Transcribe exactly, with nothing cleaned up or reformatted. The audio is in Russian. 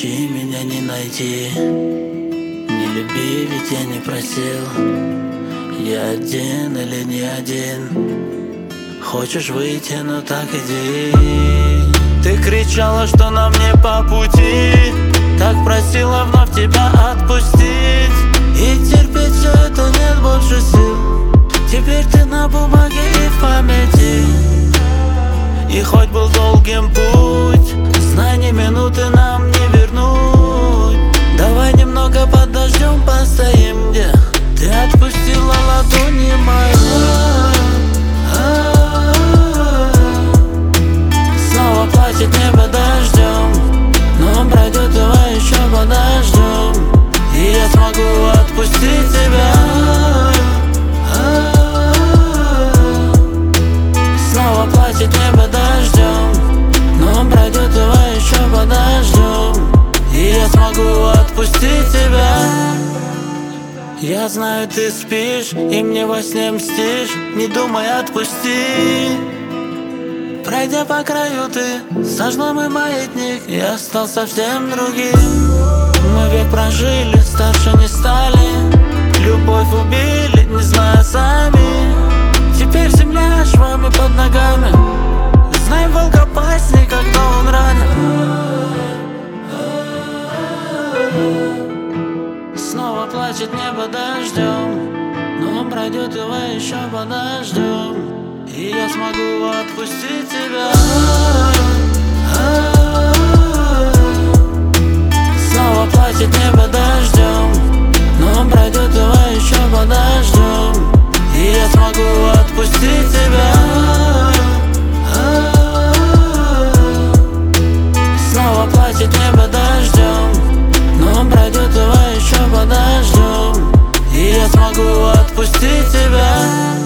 ищи, меня не найти. Не люби, ведь я не просил. Я один или не один. Хочешь выйти, ну так иди. Ты кричала, что нам не по пути. Так просила вновь тебя отпустить. И терпеть все это нет больше сил. Теперь ты на бумаге и в памяти. И хоть был долгим путь, знай, ни минуты нам не вернуть. Давай немного под дождем постоим, где ты отпустила ладони мои. Снова плачет небо дождем, но он пройдет, давай еще подождем. И я смогу отпустить тебя. Снова плачет небо дождем, но он пройдет, давай еще подождем. И я смогу отпустить тебя. Я знаю, ты спишь и мне во сне мстишь. Не думай, отпусти. Пройдя по краю, ты сожгла мой маятник. Я стал совсем другим. Мы век прожили, старше не стали. Любовь убили, не зная сами. Теперь земля швами под ногами. Знай, волк опасней, когда он ранен. Снова плачет небо дождем, но он пройдет, давай еще подождем. И я смогу отпустить тебя. Снова плачет небо дождем, но он пройдет, давай еще подождем. И я смогу отпустить тебя. Снова плачет небо дождем, но он пройдет, давай еще подождем. И я смогу отпустить тебя.